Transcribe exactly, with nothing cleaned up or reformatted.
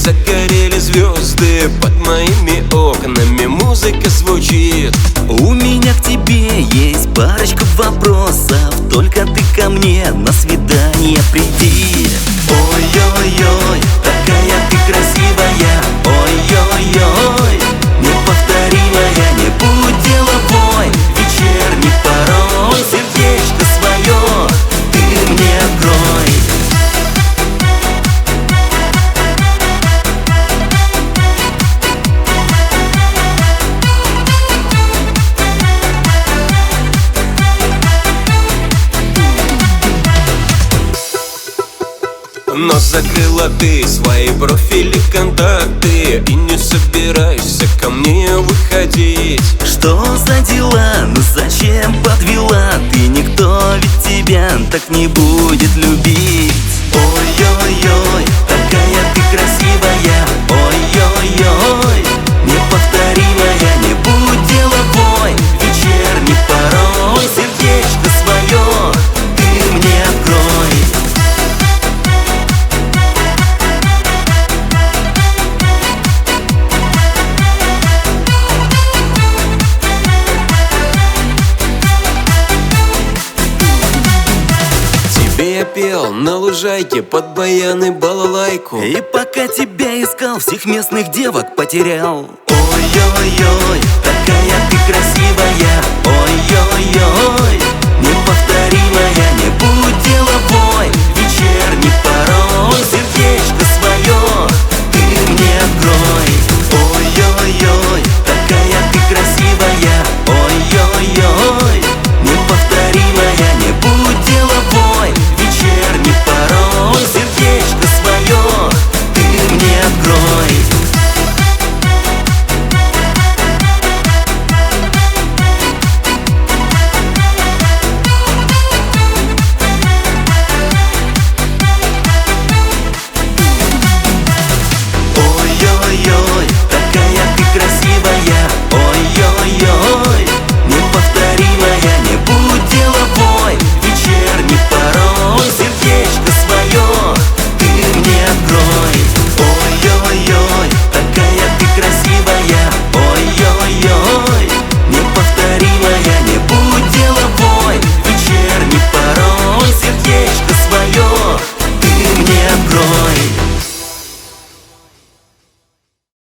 загорели звезды под моими окнами, музыка звучит. У меня к тебе есть парочка вопросов, только ты ко мне на свидание приди. Ой-ой-ой, такая ты красивая, ой-ой-ой, неповторимая, не будь деловой, вечерний порой, сердечко свое ты мне открой. Но закрыла ты свои профили, контакты и не собираешься ко мне выходить. Что за дела? Ну зачем подвела? Ты никто, ведь тебя так не будет любить. Ой-ой-ой, такая ты красивая, ой-ой-ой, неповторимая, не будь деловой, вечерний порой, сердечко свое ты мне открой. Я пел на лужайке под баян и балалайку, и пока тебя искал, всех местных девок потерял. Ой-ой-ой, такая ты красивая, ой-ой-ой, не